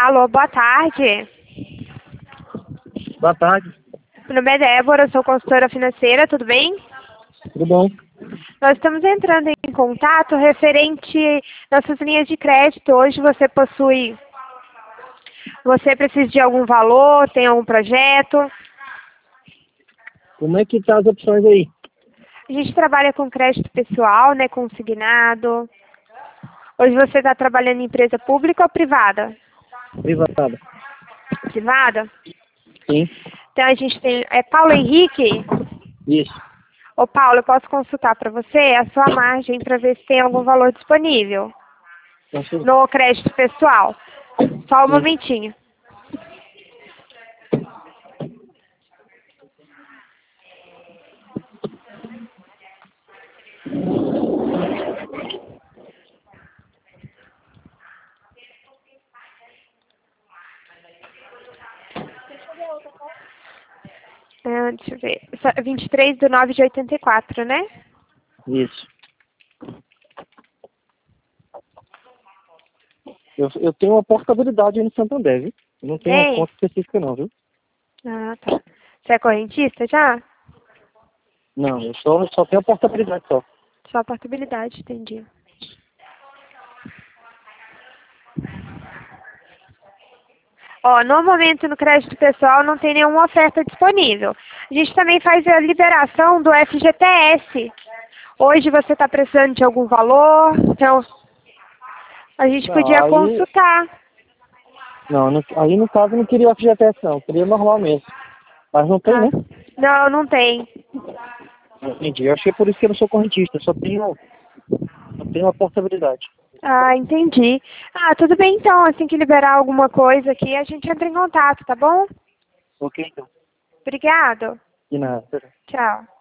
Alô, boa tarde. Boa tarde. Meu nome é Débora, eu sou consultora financeira, tudo bem? Tudo bom? Nós estamos entrando em contato referente nossas linhas de crédito. Hoje você precisa de algum valor, tem algum projeto? Como é que tá as opções aí? A gente trabalha com crédito pessoal, né, consignado. Hoje você está trabalhando em empresa pública ou privada? Privada. Privada? Sim. Então a gente tem... É Paulo Henrique? Isso. Ô Paulo, eu posso consultar para você a sua margem para ver se tem algum valor disponível Sim. no crédito pessoal. Só um Sim. momentinho. Deixa eu ver. 23/9/84, né? Isso. Eu tenho uma portabilidade aí no Santander, viu? Eu não tenho uma Tem? conta específica não, viu? Ah, tá. Você é correntista já? Não, eu só tenho a portabilidade só. Só a portabilidade, entendi. Ó, no momento no crédito pessoal não tem nenhuma oferta disponível. A gente também faz a liberação do FGTS. Hoje você está precisando de algum valor, então a gente Não, podia aí... consultar. Não, aí no caso eu não queria o FGTS não, eu queria normal mesmo. Mas não tem, Ah, né? não, não tem. Entendi. Eu achei por isso que eu não sou correntista, eu só tenho a portabilidade. Ah, entendi. Ah, tudo bem então. Assim que liberar alguma coisa aqui, a gente entra em contato, tá bom? Ok, então. Obrigado. De nada. Tchau.